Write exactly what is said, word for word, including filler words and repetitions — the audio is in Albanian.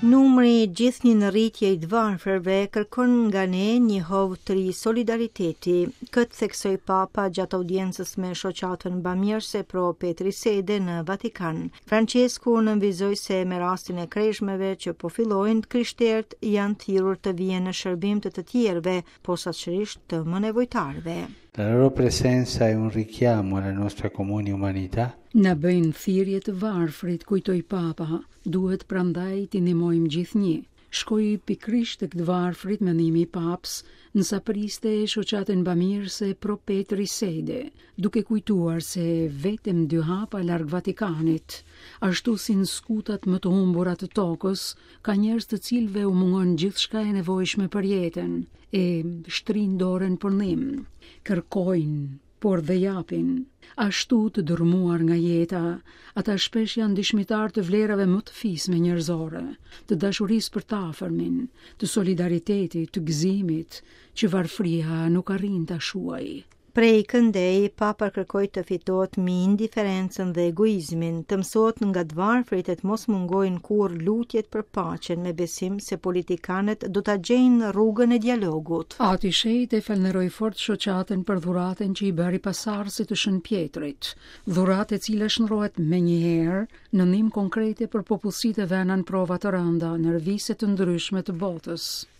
Numri gjithnjë në rritje i të varfërve kërkon nga ne një hovë të ri solidariteti. Këtë theksoi Papa gjatë audiencës me shoqatën bamirëse pro Petri Sede në Vatikan. Francesku nënvizoi se me rastin e kreshmeve që po fillojnë, krishterët janë thirrur të vijen në shërbim të të tjerëve, posaçërisht të më nevojtarëve. La loro presenza è un richiamo alla nostra comune umanità. Na bëjnë thirrje të varfrit, kujtoi Papa, duhet prandaj t'i ndihmojmë gjithnjë. Shkoi pikrisht tek të varfrit mendimi i Paps, nësa priste shoqatën bamirëse pro Petri Sede, duke kujtuar se vetëm dy hapa larg Vatikanit, ashtu si në skutat më të humbura të tokës, ka njerëz të cilëve u mungon gjithçka e nevojshme për jetën, e shtrin dorën për ndihmë, kërkojnë, por dhe japin. Ashtu të dërmuar nga jeta, ata shpesh janë dëshmitar të vlerave më të fisme njerëzore, të dashurisë për të afërmin, të solidaritetit, të gëzimit, që varfria nuk arrin ta shuajë. Prej këndej, Papa kërkoi të fitohet mbi indiferencën dhe egoizmin, të mësohet nga të varfrit e të mos mungojnë kur lutjet për paqen me besim se politikanët do ta gjejnë rrugën e dialogut. Ati Shejt e falënderoi fort shoqatën për dhuratën që i bëri pasardhësit të Shën Pjetrit, dhuratë e cila shndrohet menjëherë në ndihmë konkrete për popullsitë e vënë në prova të rënda në reviste të ndryshme të botës.